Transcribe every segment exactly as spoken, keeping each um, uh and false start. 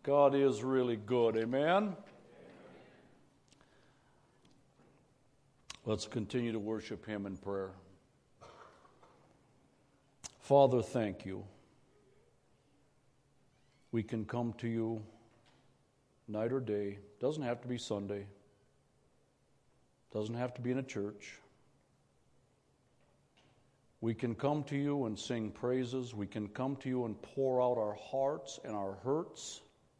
God is really good. Amen? Let's continue to worship Him in prayer. Father, thank you. We can come to you night or day. Doesn't have to be Sunday. Doesn't have to be in a church. We can come to you and sing praises. We can come to you and pour out our hearts and our hurts.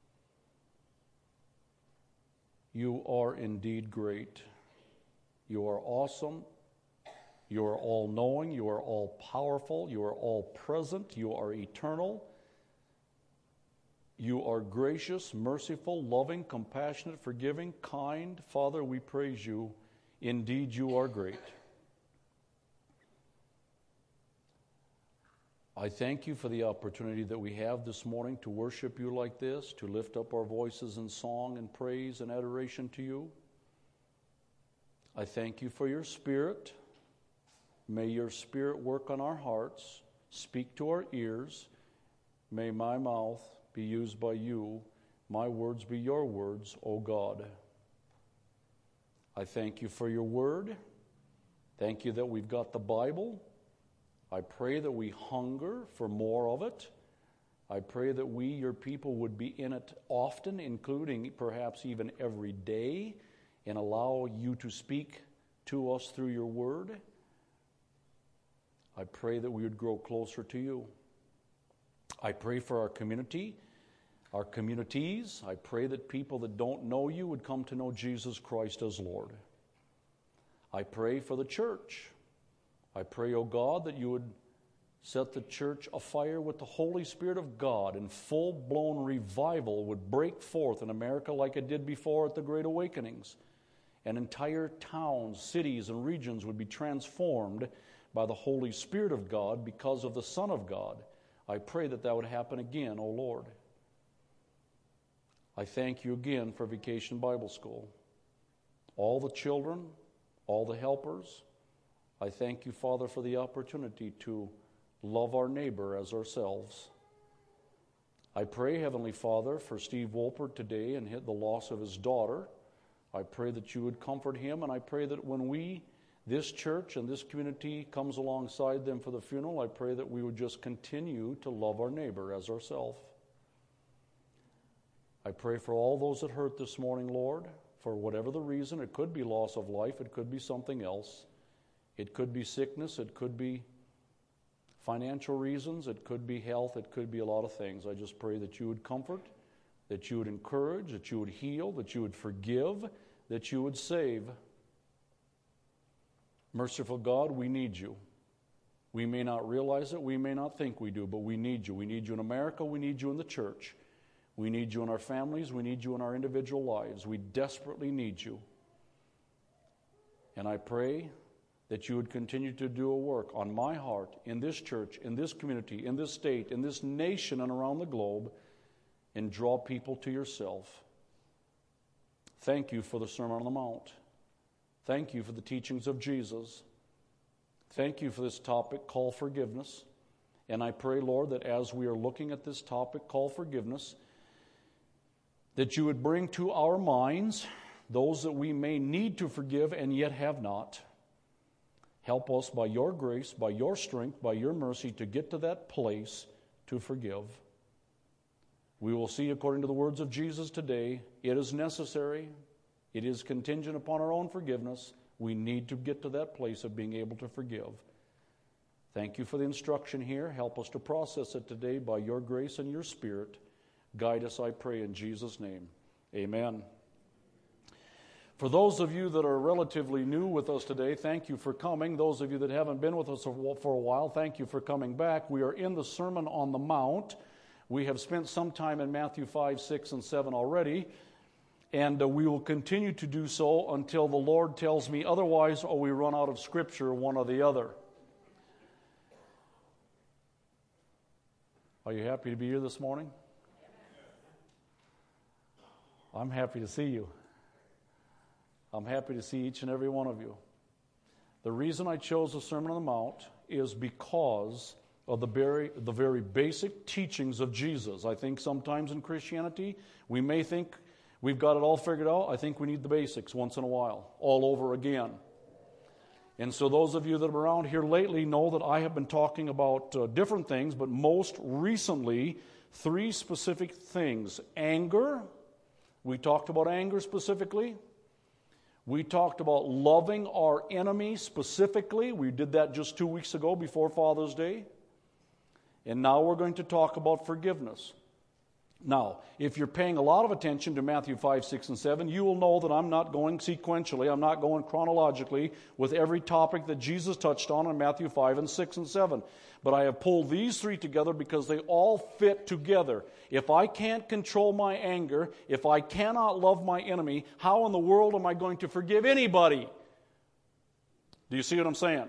You are indeed great. You are awesome. You are all-knowing. You are all-powerful. You are all-present. You are eternal. You are gracious, merciful, loving, compassionate, forgiving, kind. Father, we praise you. Indeed, you are great. I thank you for the opportunity that we have this morning to worship you like this, to lift up our voices in song and praise and adoration to you. I thank you for your Spirit. May your Spirit work on our hearts, speak to our ears. May my mouth be used by you, my words be your words, O God. I thank you for your word. Thank you that we've got the Bible. I pray that we hunger for more of it. I pray that we, your people, would be in it often, including perhaps even every day, and allow you to speak to us through your word. I pray that we would grow closer to you. I pray for our community, our communities. I pray that people that don't know you would come to know Jesus Christ as Lord. I pray for the church. I pray, O God, that you would set the church afire with the Holy Spirit of God, and full-blown revival would break forth in America like it did before at the Great Awakenings. And entire towns, cities, and regions would be transformed by the Holy Spirit of God because of the Son of God. I pray that that would happen again, O Lord. I thank you again for Vacation Bible School. All the children, all the helpers, I thank you, Father, for the opportunity to love our neighbor as ourselves. I pray, Heavenly Father, for Steve Wolpert today and the loss of his daughter. I pray that you would comfort him, and I pray that when we, this church and this community, comes alongside them for the funeral, I pray that we would just continue to love our neighbor as ourselves. I pray for all those that hurt this morning, Lord, for whatever the reason. It could be loss of life. It could be something else. It could be sickness, it could be financial reasons, it could be health, it could be a lot of things. I just pray that you would comfort, that you would encourage, that you would heal, that you would forgive, that you would save. Merciful God, we need you. We may not realize it, we may not think we do, but we need you. We need you in America, we need you in the church. We need you in our families, we need you in our individual lives. We desperately need you. And I pray that you would continue to do a work on my heart, in this church, in this community, in this state, in this nation, and around the globe, and draw people to yourself. Thank you for the Sermon on the Mount. Thank you for the teachings of Jesus. Thank you for this topic, call forgiveness. And I pray, Lord, that as we are looking at this topic, call forgiveness, that you would bring to our minds those that we may need to forgive and yet have not. Help us by your grace, by your strength, by your mercy to get to that place to forgive. We will see, according to the words of Jesus today, it is necessary, it is contingent upon our own forgiveness. We need to get to that place of being able to forgive. Thank you for the instruction here. Help us to process it today by your grace and your Spirit. Guide us, I pray, in Jesus' name. Amen. For those of you that are relatively new with us today, thank you for coming. Those of you that haven't been with us for a while, thank you for coming back. We are in the Sermon on the Mount. We have spent some time in Matthew five, six, and seven already, and uh, we will continue to do so until the Lord tells me otherwise, or we run out of Scripture, one or the other. Are you happy to be here this morning? I'm happy to see you. I'm happy to see each and every one of you. The reason I chose the Sermon on the Mount is because of the very, the very basic teachings of Jesus. I think sometimes in Christianity, we may think we've got it all figured out. I think we need the basics once in a while, all over again. And so those of you that have been around here lately know that I have been talking about uh, different things, but most recently, three specific things. Anger. We talked about anger specifically. We talked about loving our enemy specifically. We did that just two weeks ago before Father's Day. And now we're going to talk about forgiveness. Now, if you're paying a lot of attention to Matthew five, six, and seven, you will know that I'm not going sequentially, I'm not going chronologically with every topic that Jesus touched on in Matthew five and six and seven. But I have pulled these three together because they all fit together. If I can't control my anger, if I cannot love my enemy, how in the world am I going to forgive anybody? Do you see what I'm saying?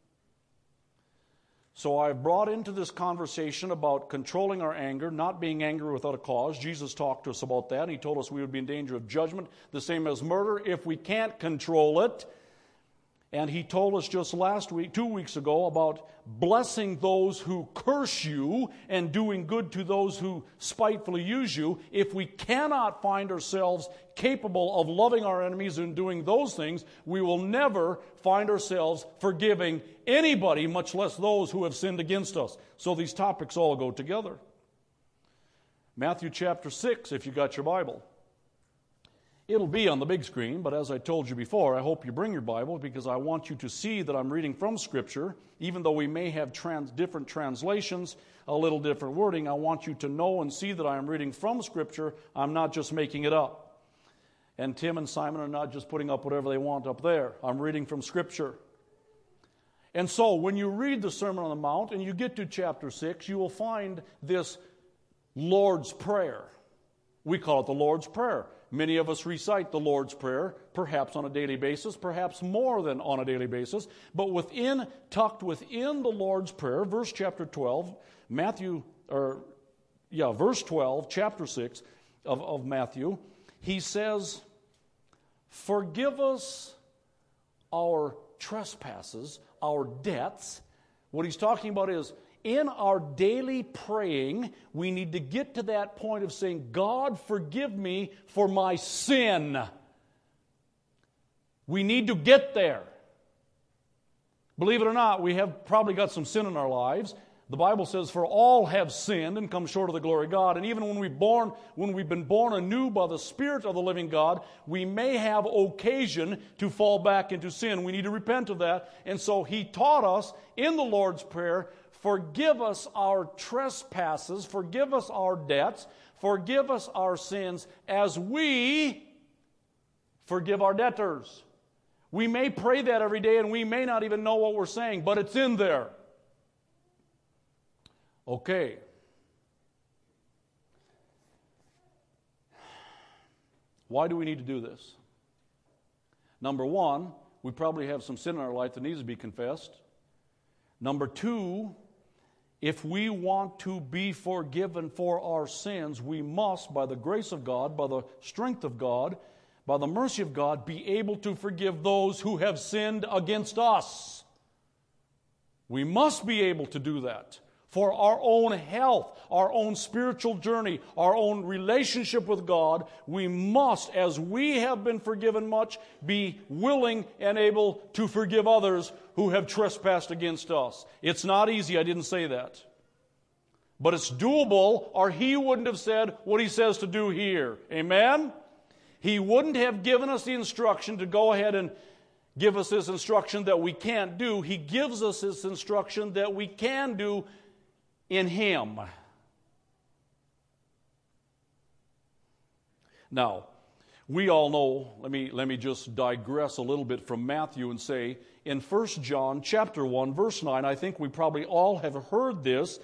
So I've brought into this conversation about controlling our anger, not being angry without a cause. Jesus talked to us about that. He told us we would be in danger of judgment, the same as murder, if we can't control it. And he told us just last week, two weeks ago, about blessing those who curse you and doing good to those who spitefully use you. If we cannot find ourselves capable of loving our enemies and doing those things, we will never find ourselves forgiving anybody, much less those who have sinned against us. So these topics all go together. Matthew chapter six, if you got your Bible. It'll be on the big screen, but as I told you before, I hope you bring your Bible because I want you to see that I'm reading from Scripture. Even though we may have trans- different translations, a little different wording, I want you to know and see that I am reading from Scripture. I'm not just making it up. And Tim and Simon are not just putting up whatever they want up there. I'm reading from Scripture. And so when you read the Sermon on the Mount and you get to chapter six, you will find this Lord's Prayer. We call it the Lord's Prayer. Many of us recite the Lord's Prayer, perhaps on a daily basis, perhaps more than on a daily basis. But within, tucked within the Lord's Prayer, verse chapter twelve, Matthew, or yeah, verse twelve, chapter six of, of Matthew, he says, "Forgive us our trespasses, our debts." What he's talking about is, in our daily praying, we need to get to that point of saying, God, forgive me for my sin. We need to get there. Believe it or not, we have probably got some sin in our lives. The Bible says, for all have sinned and come short of the glory of God. And even when we've born, when we've been born anew by the Spirit of the living God, we may have occasion to fall back into sin. We need to repent of that. And so he taught us in the Lord's Prayer, forgive us our trespasses, forgive us our debts, forgive us our sins as we forgive our debtors. We may pray that every day and we may not even know what we're saying, but it's in there. Okay. Why do we need to do this? Number one, we probably have some sin in our life that needs to be confessed. Number two, if we want to be forgiven for our sins, we must, by the grace of God, by the strength of God, by the mercy of God, be able to forgive those who have sinned against us. We must be able to do that for our own health, our own spiritual journey, our own relationship with God. We must, as we have been forgiven much, be willing and able to forgive others who have trespassed against us. It's not easy, I didn't say that. But it's doable, or he wouldn't have said what he says to do here. Amen? He wouldn't have given us the instruction to go ahead and give us this instruction that we can't do. He gives us this instruction that we can do in him. Now, we all know, let me, let me just digress a little bit from Matthew and say, in First John chapter one, verse nine, I think we probably all have heard this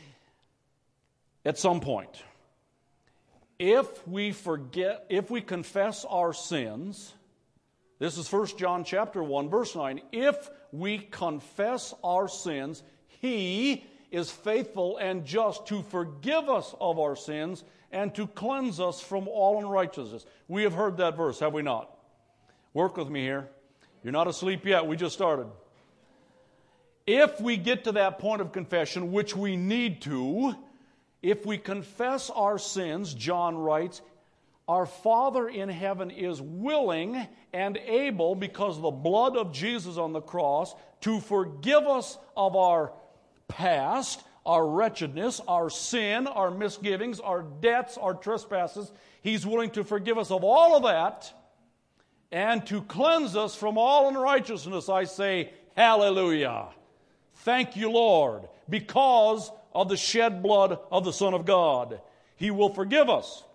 at some point. If we forget, if we confess our sins, this is First John chapter one, verse nine, if we confess our sins, he is faithful and just to forgive us of our sins and to cleanse us from all unrighteousness. We have heard that verse, have we not? Work with me here. You're not asleep yet. We just started. if we get to that point of confession, which we need to, if we confess our sins, John writes, our Father in heaven is willing and able, because of the blood of Jesus on the cross, to forgive us of our past, our wretchedness, our sin, our misgivings, our debts, our trespasses. He's willing to forgive us of all of that and to cleanse us from all unrighteousness. I say, hallelujah. Thank you, Lord, because of the shed blood of the Son of God. He will forgive us.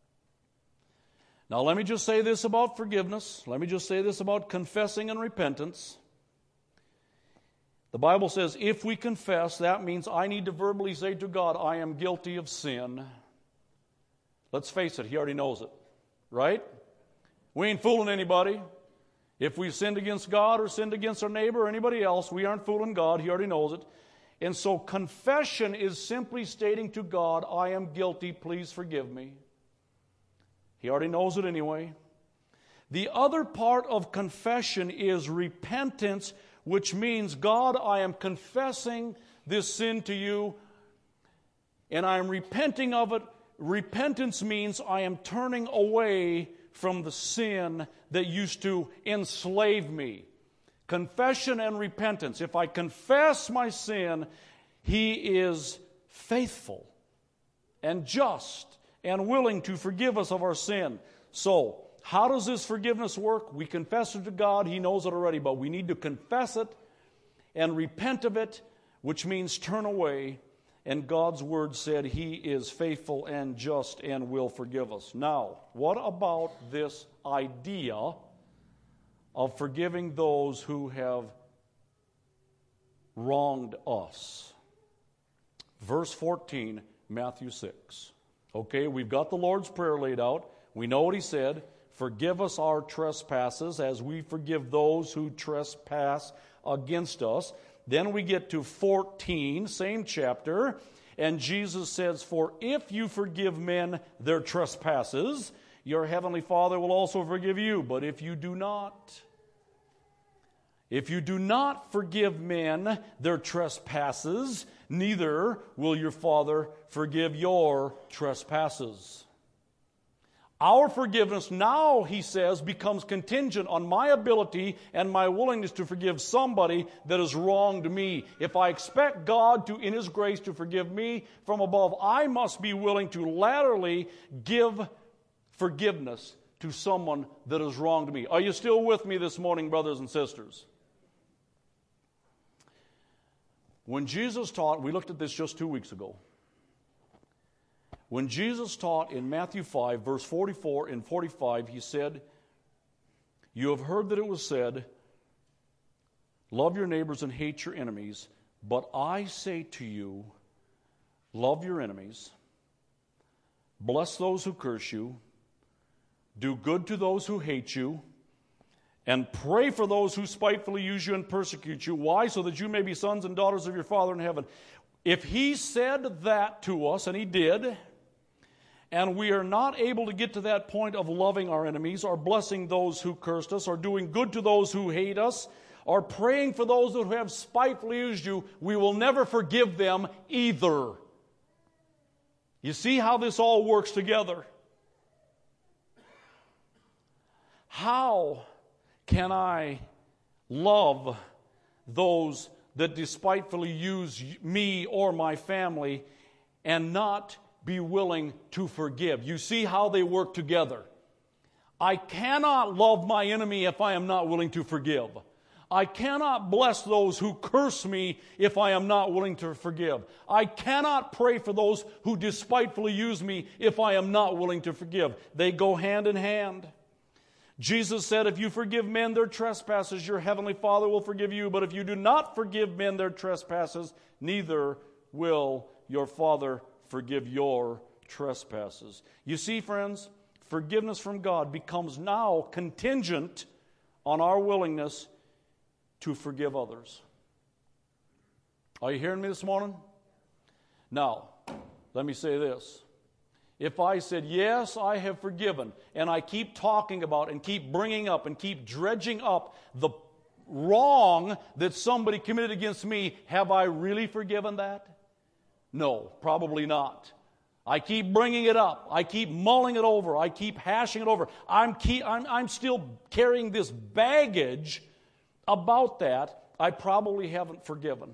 Now, let me just say this about forgiveness. Let me just say this about confessing and repentance. The Bible says if we confess, that means I need to verbally say to God, I am guilty of sin. Let's face it, He already knows it, right? We ain't fooling anybody. If we've sinned against God or sinned against our neighbor or anybody else, we aren't fooling God. He already knows it. And so confession is simply stating to God, I am guilty, please forgive me. He already knows it anyway. The other part of confession is repentance, which means, God, I am confessing this sin to you, and I am repenting of it. Repentance means I am turning away from the sin that used to enslave me. Confession and repentance. If I confess my sin, He is faithful and just and willing to forgive us of our sin. So, how does this forgiveness work? We confess it to God. He knows it already, but we need to confess it and repent of it, which means turn away. And God's Word said He is faithful and just and will forgive us. Now, what about this idea of forgiving those who have wronged us? Verse fourteen, Matthew six. Okay, we've got the Lord's Prayer laid out. We know what He said. Forgive us our trespasses as we forgive those who trespass against us. Then we get to fourteen, same chapter, and Jesus says, for if you forgive men their trespasses, your heavenly Father will also forgive you. But if you do not, if you do not forgive men their trespasses, neither will your Father forgive your trespasses. Our forgiveness now, he says, becomes contingent on my ability and my willingness to forgive somebody that has wronged me. If I expect God to, in His grace, to forgive me from above, I must be willing to laterally give forgiveness to someone that has wronged me. Are you still with me this morning, brothers and sisters? When Jesus taught, we looked at this just two weeks ago. When Jesus taught in Matthew five, verse forty-four and forty-five, He said, you have heard that it was said, love your neighbors and hate your enemies. But I say to you, love your enemies, bless those who curse you, do good to those who hate you, and pray for those who spitefully use you and persecute you. Why? So that you may be sons and daughters of your Father in heaven. If He said that to us, and He did, and we are not able to get to that point of loving our enemies, or blessing those who cursed us, or doing good to those who hate us, or praying for those who have spitefully used you, we will never forgive them either. You see how this all works together? How can I love those that despitefully use me or my family and not be willing to forgive? You see how they work together. I cannot love my enemy if I am not willing to forgive. I cannot bless those who curse me if I am not willing to forgive. I cannot pray for those who despitefully use me if I am not willing to forgive. They go hand in hand. Jesus said, if you forgive men their trespasses, your heavenly Father will forgive you. But if you do not forgive men their trespasses, neither will your Father forgive your trespasses. You see, friends, forgiveness from God becomes now contingent on our willingness to forgive others. Are you hearing me this morning? Now, let me say this. If I said, yes, I have forgiven, and I keep talking about and keep bringing up and keep dredging up the wrong that somebody committed against me, have I really forgiven that? No, probably not. I keep bringing it up. I keep mulling it over. I keep hashing it over. I'm, keep, I'm, I'm still carrying this baggage about that. I probably haven't forgiven.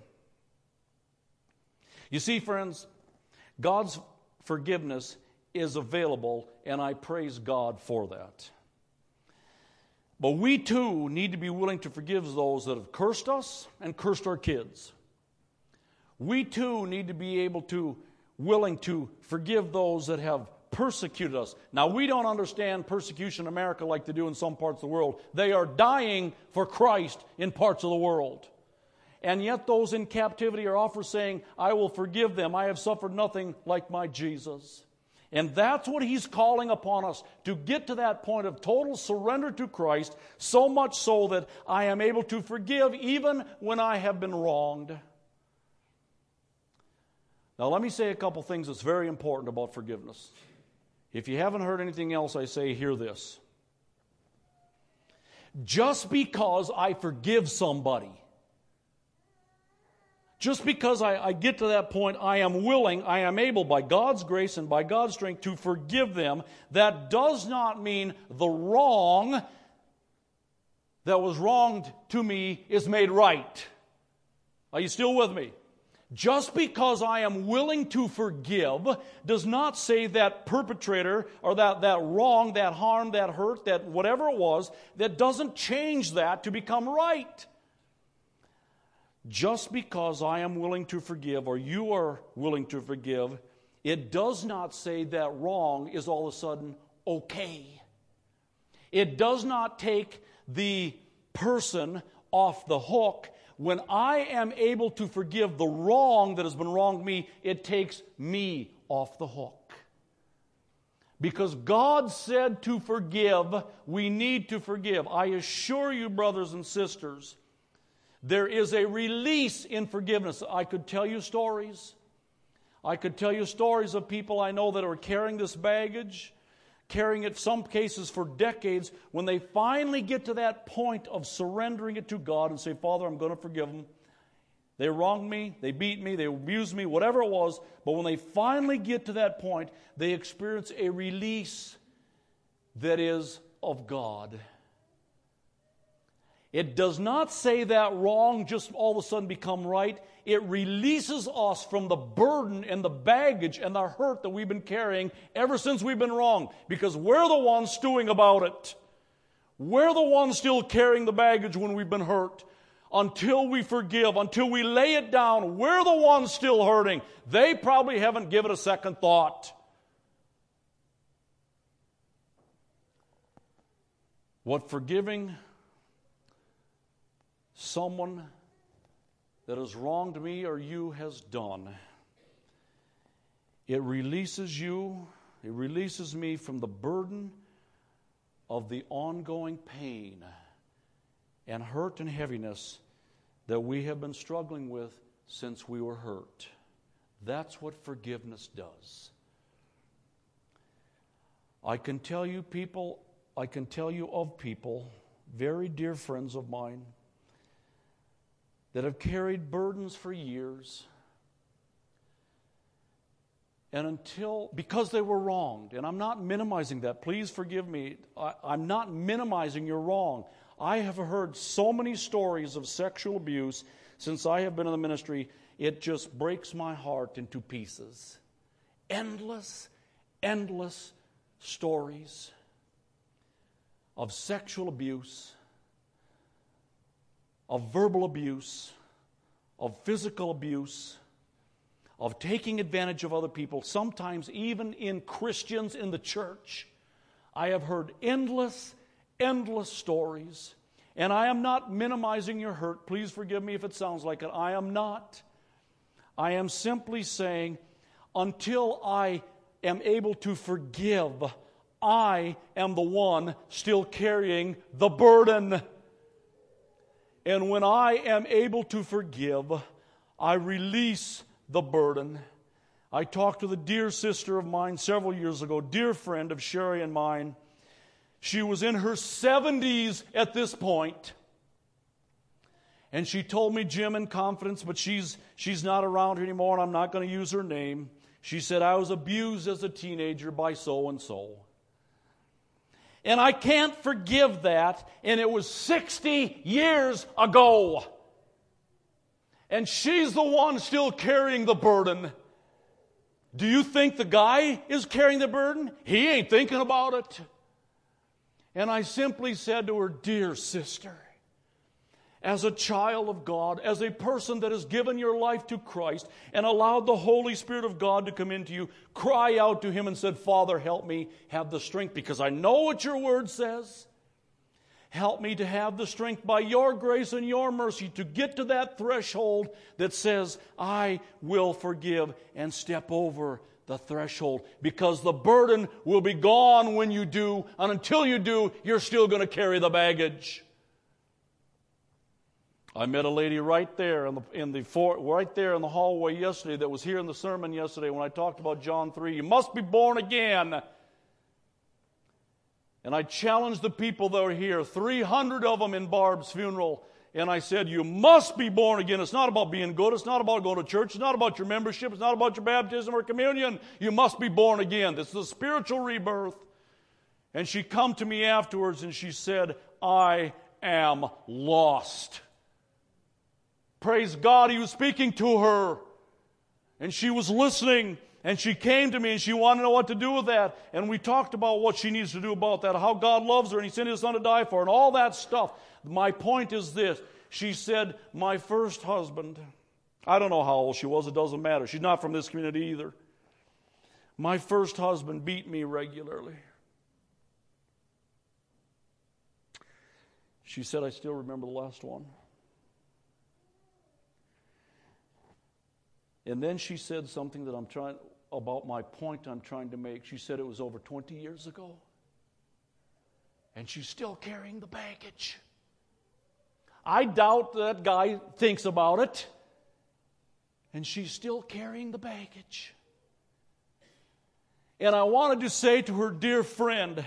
You see, friends, God's forgiveness is available, and I praise God for that. But we too need to be willing to forgive those that have cursed us and cursed our kids. We too need to be able to, willing to forgive those that have persecuted us. Now, we don't understand persecution in America like they do in some parts of the world. They are dying for Christ in parts of the world. And yet those in captivity are often saying, I will forgive them. I have suffered nothing like my Jesus. And that's what He's calling upon us, to get to that point of total surrender to Christ, so much so that I am able to forgive even when I have been wronged. Now, let me say a couple things that's very important about forgiveness. If you haven't heard anything else I say, hear this. Just because I forgive somebody, just because I, I get to that point, I am willing, I am able, by God's grace and by God's strength, to forgive them, that does not mean the wrong that was wronged to me is made right. Are you still with me? Just because I am willing to forgive does not say that perpetrator or that, that wrong, that harm, that hurt, that whatever it was, that doesn't change that to become right. Just because I am willing to forgive or you are willing to forgive, it does not say that wrong is all of a sudden okay. It does not take the person off the hook. When I am able to forgive the wrong that has been wronged me, it takes me off the hook. Because God said to forgive, we need to forgive. I assure you, brothers and sisters, there is a release in forgiveness. I could tell you stories. I could tell you stories of people I know that are carrying this baggage, carrying it, some cases, for decades. When they finally get to that point of surrendering it to God and say, Father, I'm going to forgive them. They wronged me, they beat me, they abused me, whatever it was. But when they finally get to that point, they experience a release that is of God. It does not say that wrong just all of a sudden become right. It releases us from the burden and the baggage and the hurt that we've been carrying ever since we've been wrong. Because we're the ones stewing about it. We're the ones still carrying the baggage when we've been hurt. Until we forgive, until we lay it down, we're the ones still hurting. They probably haven't given it a second thought. What forgiving someone that has wronged me or you has done, it releases you, it releases me from the burden of the ongoing pain and hurt and heaviness that we have been struggling with since we were hurt. That's what forgiveness does. I can tell you people, I can tell you of people, very dear friends of mine, that have carried burdens for years. And until, because they were wronged, and I'm not minimizing that, please forgive me, I, I'm not minimizing your wrong. I have heard so many stories of sexual abuse since I have been in the ministry, it just breaks my heart into pieces. Endless, endless stories of sexual abuse, of verbal abuse, of physical abuse, of taking advantage of other people, sometimes even in Christians in the church. I have heard endless, endless stories, and I am not minimizing your hurt. Please forgive me if it sounds like it. I am not. I am simply saying, until I am able to forgive, I am the one still carrying the burden. And when I am able to forgive, I release the burden. I talked with a dear sister of mine several years ago, dear friend of Sherry and mine. She was in her seventies at this point. And she told me, Jim, in confidence, but she's she's not around here anymore, and I'm not going to use her name. She said, I was abused as a teenager by so-and-so. And I can't forgive that, and it was sixty years ago. And she's the one still carrying the burden. Do you think the guy is carrying the burden? He ain't thinking about it. And I simply said to her, dear sister, as a child of God, as a person that has given your life to Christ and allowed the Holy Spirit of God to come into you, cry out to Him and said, Father, help me have the strength, because I know what your word says. Help me to have the strength by your grace and your mercy to get to that threshold that says, I will forgive, and step over the threshold, because the burden will be gone when you do, and until you do, you're still going to carry the baggage. I met a lady right there in the in the for, right there in the hallway yesterday that was here in the sermon yesterday when I talked about John three. You must be born again. And I challenged the people that were here, three hundred of them in Barb's funeral, and I said, you must be born again. It's not about being good. It's not about going to church. It's not about your membership. It's not about your baptism or communion. You must be born again. This is a spiritual rebirth. And she come to me afterwards and she said, I am lost. Praise God, He was speaking to her. And she was listening. And she came to me and she wanted to know what to do with that. And we talked about what she needs to do about that, how God loves her and He sent His Son to die for her and all that stuff. My point is this. She said, my first husband, I don't know how old she was, it doesn't matter. She's not from this community either. My first husband beat me regularly. She said, I still remember the last one. And then she said something that I'm trying, about my point I'm trying to make. She said it was over twenty years ago. And she's still carrying the baggage. I doubt that guy thinks about it. And she's still carrying the baggage. And I wanted to say to her, dear friend,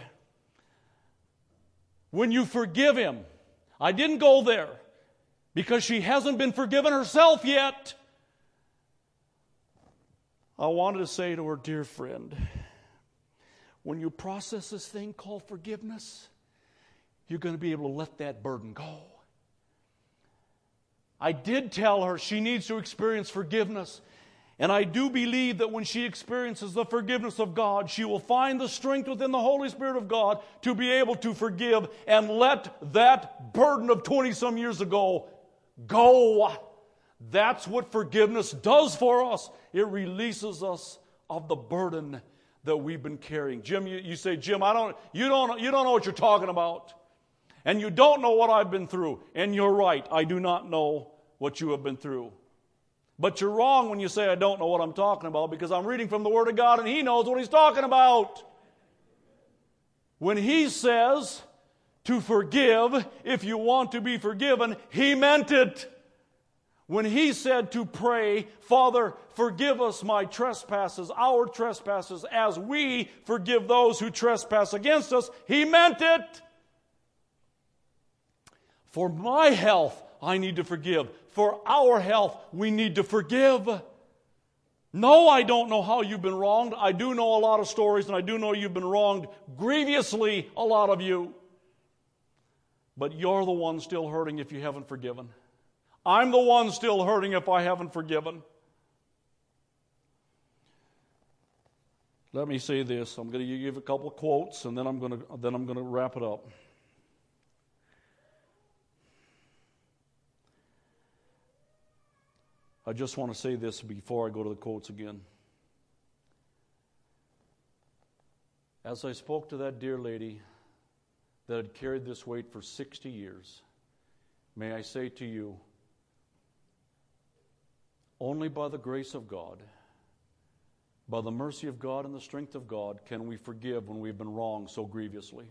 when you forgive him, I didn't go there because she hasn't been forgiven herself yet. I wanted to say to her, dear friend, when you process this thing called forgiveness, you're going to be able to let that burden go. I did tell her she needs to experience forgiveness. And I do believe that when she experiences the forgiveness of God, she will find the strength within the Holy Spirit of God to be able to forgive and let that burden of twenty-some years ago go. That's what forgiveness does for us. It releases us of the burden that we've been carrying. Jim, you, you say, Jim, I don't, you don't, you don't know what you're talking about. And you don't know what I've been through. And you're right, I do not know what you have been through. But you're wrong when you say I don't know what I'm talking about, because I'm reading from the Word of God and He knows what He's talking about. When He says to forgive, if you want to be forgiven, He meant it. When He said to pray, Father, forgive us my trespasses, our trespasses, as we forgive those who trespass against us, He meant it. For my health, I need to forgive. For our health, we need to forgive. No, I don't know how you've been wronged. I do know a lot of stories, and I do know you've been wronged grievously, a lot of you. But you're the one still hurting if you haven't forgiven. I'm the one still hurting if I haven't forgiven. Let me say this. I'm going to give a couple of quotes, and then I'm going to then I'm going to wrap it up. I just want to say this before I go to the quotes again. As I spoke to that dear lady that had carried this weight for sixty years, may I say to you, only by the grace of God, by the mercy of God and the strength of God, can we forgive when we've been wronged so grievously.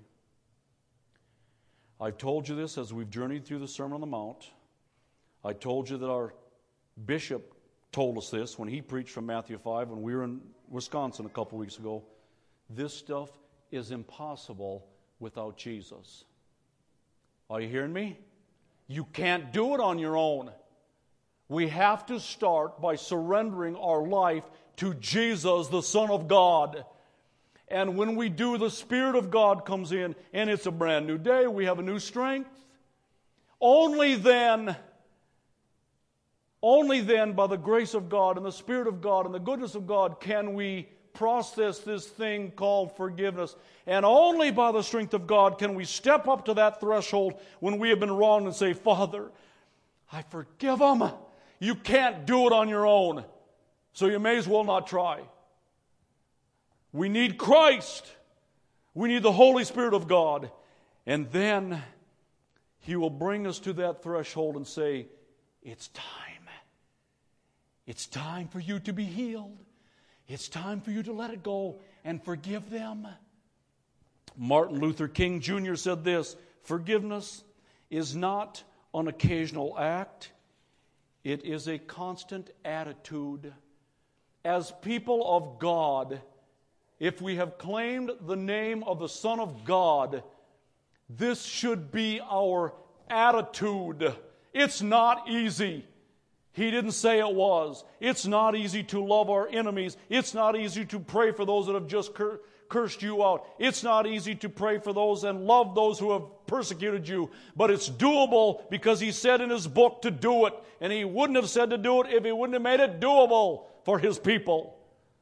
I've told you this as we've journeyed through the Sermon on the Mount. I told you that our bishop told us this when he preached from Matthew five when we were in Wisconsin a couple weeks ago. This stuff is impossible without Jesus. Are you hearing me? You can't do it on your own. We have to start by surrendering our life to Jesus, the Son of God. And when we do, the Spirit of God comes in, and it's a brand new day. We have a new strength. Only then, only then, by the grace of God and the Spirit of God and the goodness of God, can we process this thing called forgiveness. And only by the strength of God can we step up to that threshold when we have been wronged and say, Father, I forgive them. You can't do it on your own, so you may as well not try. We need Christ. We need the Holy Spirit of God. And then He will bring us to that threshold and say, it's time. It's time for you to be healed. It's time for you to let it go and forgive them. Martin Luther King Junior said this, forgiveness is not an occasional act. It is a constant attitude. As people of God, if we have claimed the name of the Son of God, this should be our attitude. It's not easy. He didn't say it was. It's not easy to love our enemies. It's not easy to pray for those that have just cur- cursed you out. It's not easy to pray for those and love those who have persecuted you. But it's doable because He said in His book to do it. And He wouldn't have said to do it if He wouldn't have made it doable for His people.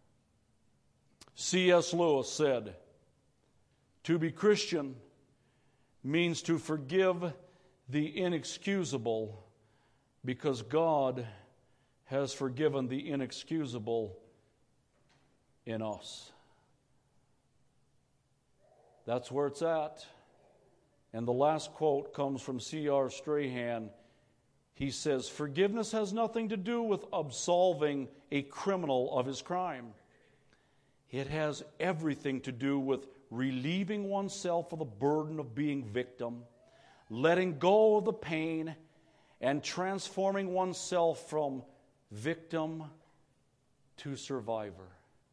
C S Lewis said, to be Christian means to forgive the inexcusable because God has forgiven the inexcusable in us. That's where it's at. And the last quote comes from C R Strahan. He says, forgiveness has nothing to do with absolving a criminal of his crime. It has everything to do with relieving oneself of the burden of being victim, letting go of the pain, and transforming oneself from victim to survivor.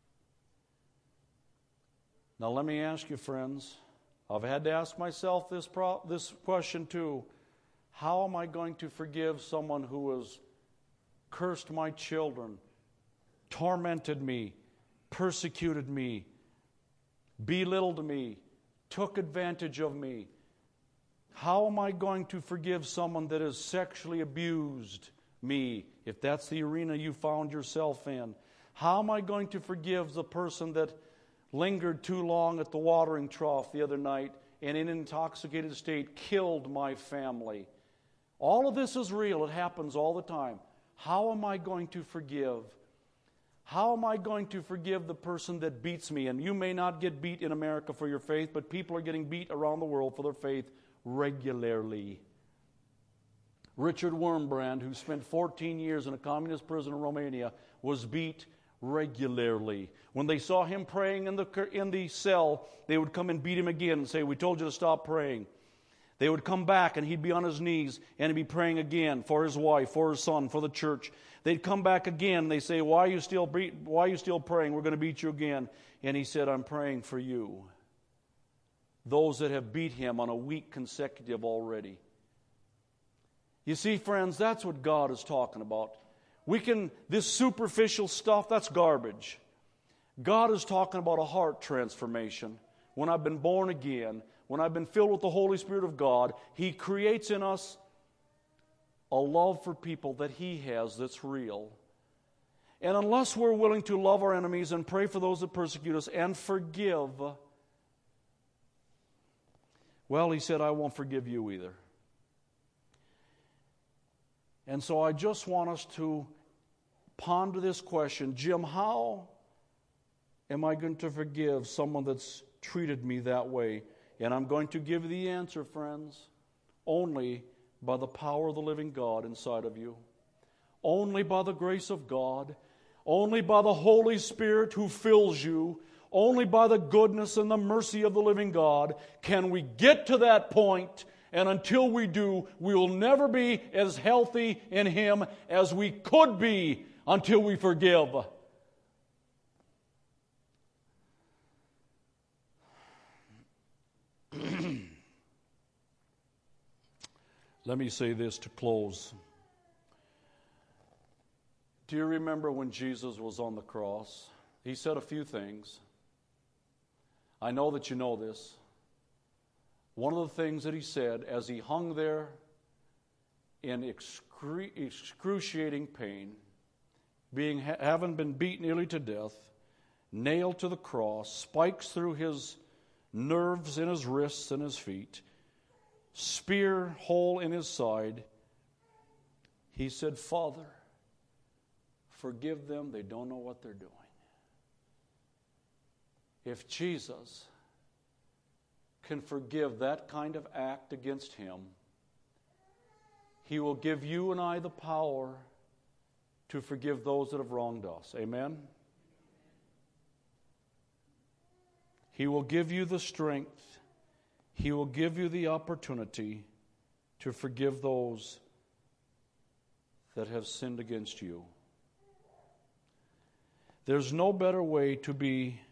Now let me ask you, friends, I've had to ask myself this, pro- this question too. How am I going to forgive someone who has cursed my children, tormented me, persecuted me, belittled me, took advantage of me? How am I going to forgive someone that has sexually abused me, if that's the arena you found yourself in? How am I going to forgive the person that lingered too long at the watering trough the other night and in an intoxicated state killed my family? All of this is real. It happens all the time. How am I going to forgive? How am I going to forgive the person that beats me? And you may not get beat in America for your faith, but people are getting beat around the world for their faith regularly. Richard Wurmbrand, who spent fourteen years in a communist prison in Romania, was beat regularly. When they saw him praying in the in the cell, they would come and beat him again and say, "We told you to stop praying." They would come back and he'd be on his knees and he'd be praying again for his wife, for his son, for the church. They'd come back again and they say, "Why are you still beat, why are you still praying? We're going to beat you again." And he said, "I'm praying for you." Those that have beat him on a week consecutive already. You see, friends, that's what God is talking about. We can, this superficial stuff, that's garbage. God is talking about a heart transformation. When I've been born again, when I've been filled with the Holy Spirit of God, He creates in us a love for people that He has that's real. And unless we're willing to love our enemies and pray for those that persecute us and forgive, well, He said, "I won't forgive you either." And so I just want us to ponder this question. Jim, how am I going to forgive someone that's treated me that way? And I'm going to give the answer, friends, only by the power of the living God inside of you. Only by the grace of God. Only by the Holy Spirit who fills you. Only by the goodness and the mercy of the living God can we get to that point. And until we do, we will never be as healthy in Him as we could be until we forgive. Let me say this to close. Do you remember when Jesus was on the cross? He said a few things. I know that you know this. One of the things that he said as he hung there in excru- excruciating pain, being having been beaten nearly to death, nailed to the cross, spikes through his nerves in his wrists and his feet, spear hole in his side, he said, Father, forgive them, they don't know what they're doing. If Jesus can forgive that kind of act against him, he will give you and I the power to forgive those that have wronged us. Amen? He will give you the strength. He will give you the opportunity to forgive those that have sinned against you. There's no better way to be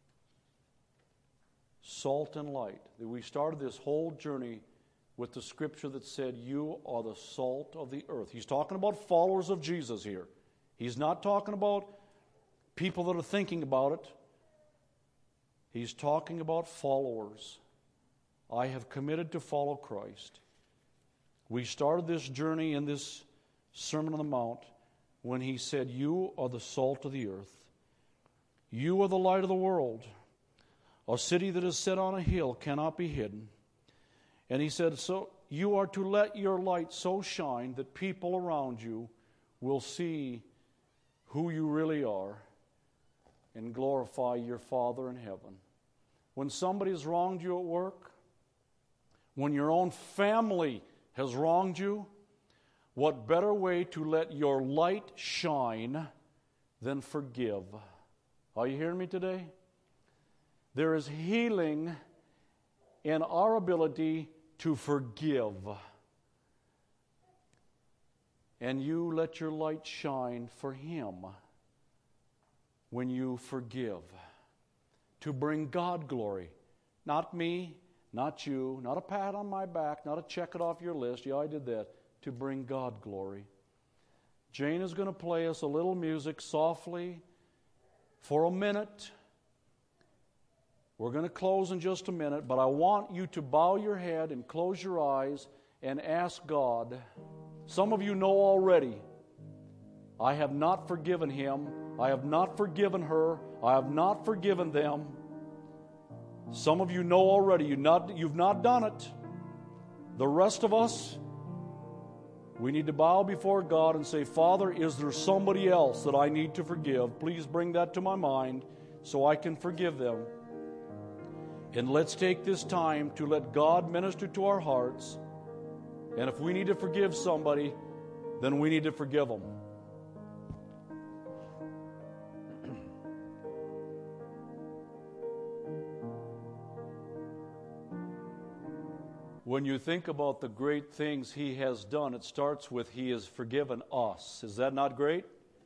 salt and light. We started this whole journey with the scripture that said, you are the salt of the earth. He's talking about followers of Jesus here. He's not talking about people that are thinking about it. He's talking about followers. I have committed to follow Christ. We started this journey in this Sermon on the Mount when he said, you are the salt of the earth. You are the light of the world. A city that is set on a hill cannot be hidden. And he said, so you are to let your light so shine that people around you will see who you really are and glorify your Father in heaven. When somebody has wronged you at work, when your own family has wronged you, what better way to let your light shine than forgive? Are you hearing me today? There is healing in our ability to forgive. And you let your light shine for Him when you forgive. To bring God glory. Not me, not you, not a pat on my back, not a check it off your list. Yeah, I did that. To bring God glory. Jane is going to play us a little music softly for a minute. We're going to close in just a minute, but I want you to bow your head and close your eyes and ask God. Some of you know already, I have not forgiven him. I have not forgiven her. I have not forgiven them. Some of you know already, you not, you've not done it. The rest of us, we need to bow before God and say, Father, is there somebody else that I need to forgive? Please bring that to my mind so I can forgive them. And let's take this time to let God minister to our hearts. And if we need to forgive somebody, then we need to forgive them. When you think about the great things He has done, it starts with He has forgiven us. Is that not great?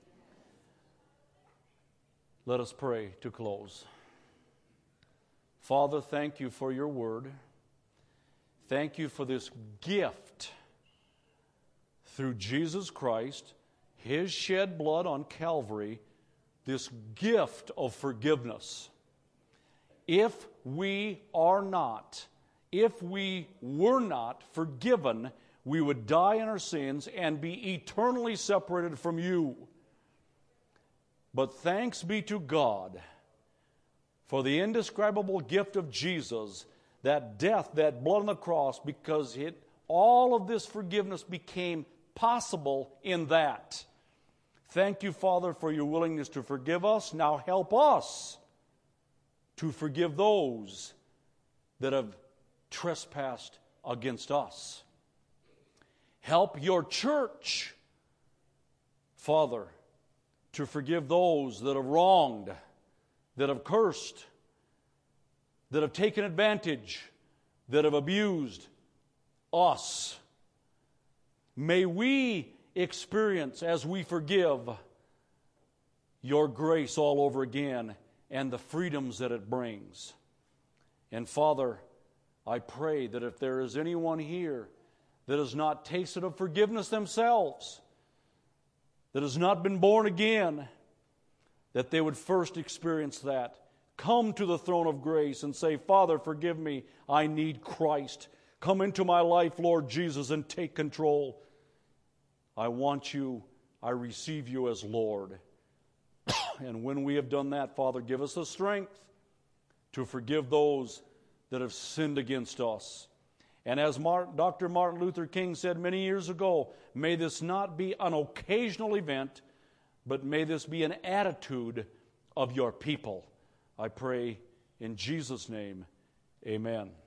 Let us pray to close. Father, thank you for your word. Thank you for this gift through Jesus Christ, His shed blood on Calvary, this gift of forgiveness. If we are not, if we were not forgiven, we would die in our sins and be eternally separated from you. But thanks be to God for the indescribable gift of Jesus, that death, that blood on the cross, because it, all of this forgiveness became possible in that. Thank you, Father, for your willingness to forgive us. Now help us to forgive those that have trespassed against us. Help your church, Father, to forgive those that have wronged, that have cursed, that have taken advantage, that have abused us. May we experience, as we forgive, your grace all over again and the freedoms that it brings. And Father, I pray that if there is anyone here that has not tasted of forgiveness themselves, that has not been born again, that they would first experience that. Come to the throne of grace and say, Father, forgive me. I need Christ. Come into my life, Lord Jesus, and take control. I want you. I receive you as Lord. And when we have done that, Father, give us the strength to forgive those that have sinned against us. And as Martin, Doctor Martin Luther King said many years ago, may this not be an occasional event, but may this be an attitude of your people. I pray in Jesus' name, amen.